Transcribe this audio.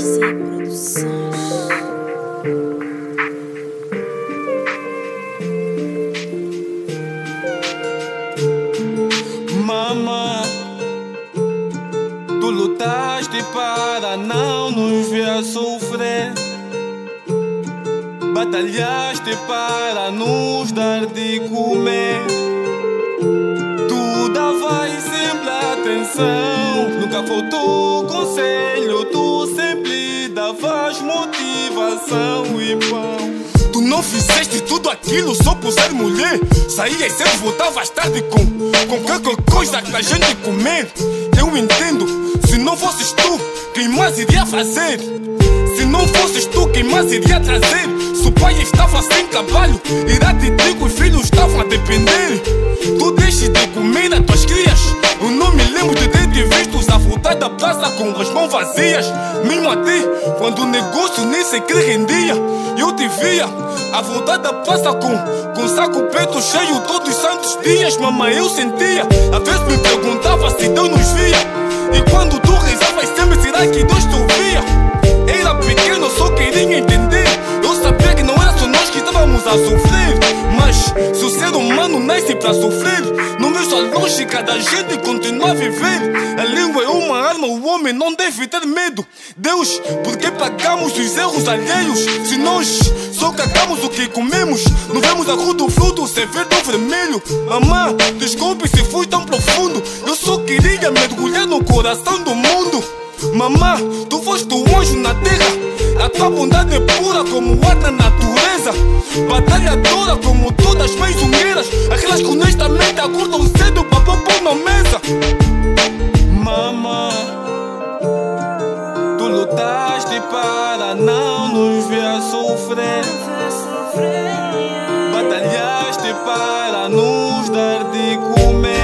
RC Produções. Mama, tu lutaste para não nos ver sofrer. Batalhaste para nos dar de comer. Tu davas sempre atenção, nunca faltou conselho. Tu sempre davas motivação e pão. Tu não fizeste tudo aquilo só por ser mulher. Saías cedo, voltavas tarde com qualquer coisa pra gente comer. Eu entendo, se não fosses tu, quem mais iria fazer? Se não fosses tu, quem mais iria trazer? Se o pai estava sem trabalho, irá te dizer que os filhos estavam a depender. Tu deixes de comer as tuas crias. Eu não me lembro de ter te visto a voltar da praça com as mãos vazias. Mesmo até quando o negócio nem sequer rendia, eu te via a voltar da praça com saco preto cheio todos os santos dias. Mamãe, eu sentia, às vezes me perguntava se Deus nos via. E quando tu rezavas sempre, será que Deus te ouvia? Era pequeno, só queria entender. Eu sabia que não era só nós que estávamos a sofrer. Mas se o ser humano nasce pra sofrer, não vejo a lógica da gente continuar a viver. A língua é uma arma, o homem não deve ter medo. Deus, por que pagamos os erros alheios? Se nós só cagamos o que comemos, não vemos a cor do fruto ser verde ou vermelho. Mamã, desculpe se fui tão profundo. Eu só queria mergulhar no coração do mundo. Mamã, tu foste o anjo na terra. A tua bondade é pura como o ar na natureza. Batalhadora como todas as mães unheiras, aquelas que honestamente acordam cedo pra pôr pão na mesa. Mamã, tu lutaste para não nos ver sofrer. Batalhaste para nos dar de comer.